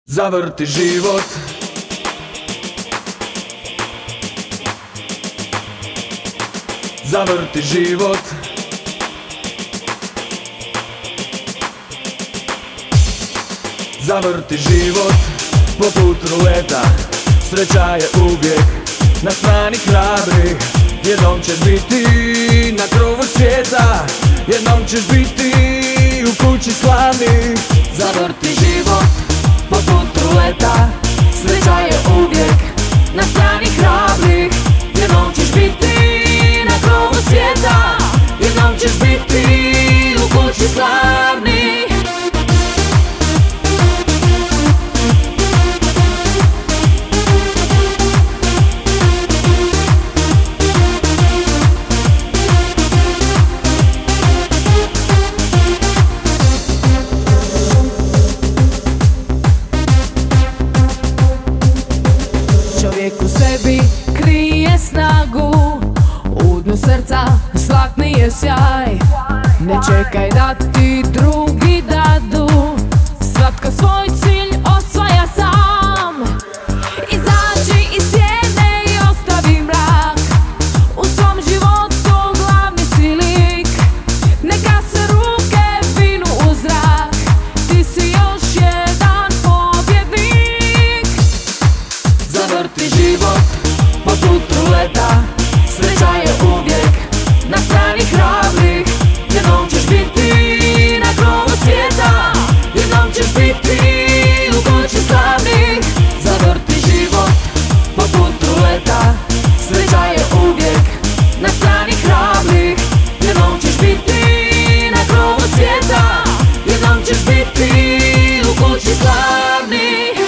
Zavrti život. Zavrti život. Zavrti život poput ruleta. Sreća je uvijek na strani hrabrih. Jednom ćeš biti na krovu svijeta. Jednom ćeš biti u kući slavnih. Zavrti život poput ruleta. Sreća je uvijek na strani hrabrih. Jednom ćeš biti na krovu svijeta. Jednom ćeš biti u kući slavnih. Čovjek u sebi krije snagu, u dnu srca zlatni je sjaj. Ne čekaj da ti drugi dadu, svatko svoj cilj osvaja sam. Izađi iz sjene i ostavi mrak, u svom životu glavni si lik. Neka se ruke vinu u zrak, ti si još jedan pobjednik. Zavrti život poput ruleta. Sreća je uvijek na strani hrabrih. Jednom ćeš biti na krovu svijeta. Jednom ćeš biti u kući slavnih. Zavrti život poput ruleta. Sreća je uvijek na strani hrabrih. Jednom ćeš biti na krovu svijeta. Jednom ćeš biti u kući slavnih.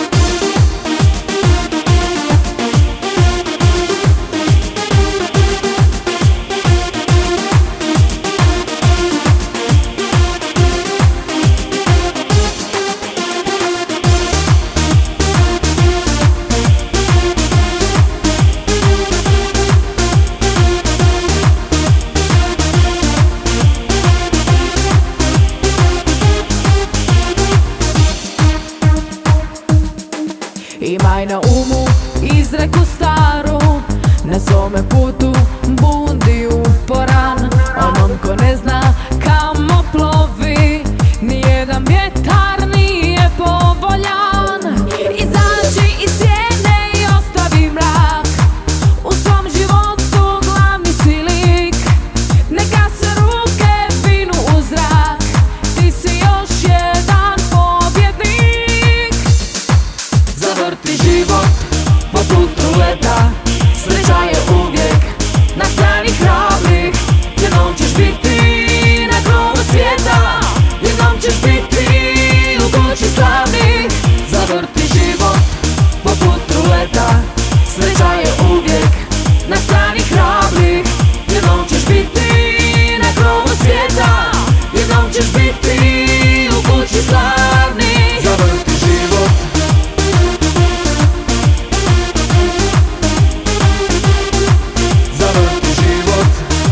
Imaj na umu izreku staru, na svome putu budi uporan. Onom ko ne zna kamo plovi, nijedan vjetar nije povoljan. Izađi iz sjene i ostavi mrak, u svom životu glavni si lik. Neka se ruke vinu u zrak, ti si još jedan pobjednik. Zavrti život poput ruleta. Sreća je uvijek na strani hrabrih. Jednom ćeš biti na krovu svijeta. Jednom ćeš biti u kući slavnih. Zavrti život poput ruleta. Sreća je uvijek na strani hrabrih. Jednom ćeš biti na krovu svijeta. Jednom ćeš biti u kući slavnih. Zavrti život. Zavrti život.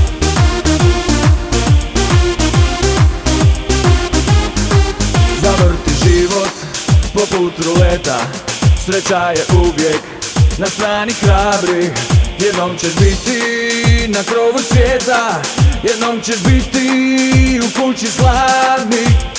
Zavrti život poput ruleta. Sreća je uvijek na strani hrabrih. Jednom ćeš biti na krovu svijeta. Jednom ćeš biti u kući slavnih.